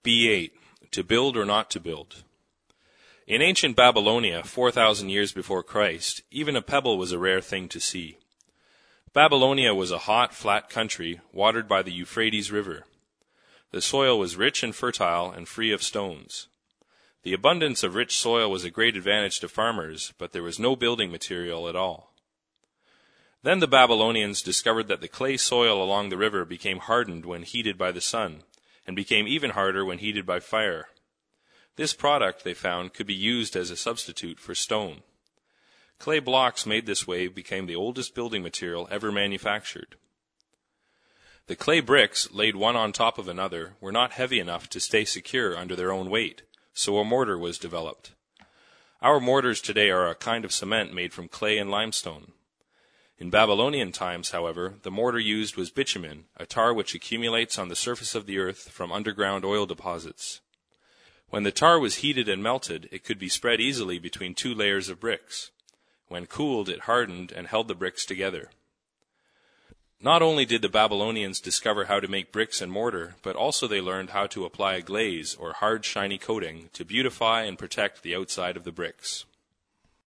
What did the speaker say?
B8. To build or not to build. In ancient Babylonia, 4,000 years before Christ, even a pebble was a rare thing to see. Babylonia was a hot, flat country watered by the Euphrates River. The soil was rich and fertile and free of stones. The abundance of rich soil was a great advantage to farmers, but there was no building material at all. Then the Babylonians discovered that the clay soil along the river became hardened when heated by the sun, and became even harder when heated by fire. This product, they found, could be used as a substitute for stone. Clay blocks made this way became the oldest building material ever manufactured. The clay bricks, laid one on top of another, were not heavy enough to stay secure under their own weight, so a mortar was developed. Our mortars today are a kind of cement made from clay and limestone. In Babylonian times, however, the mortar used was bitumen, a tar which accumulates on the surface of the earth from underground oil deposits. When the tar was heated and melted, it could be spread easily between two layers of bricks. When cooled, it hardened and held the bricks together. Not only did the Babylonians discover how to make bricks and mortar, but also they learned how to apply a glaze or hard, shiny coating to beautify and protect the outside of the bricks.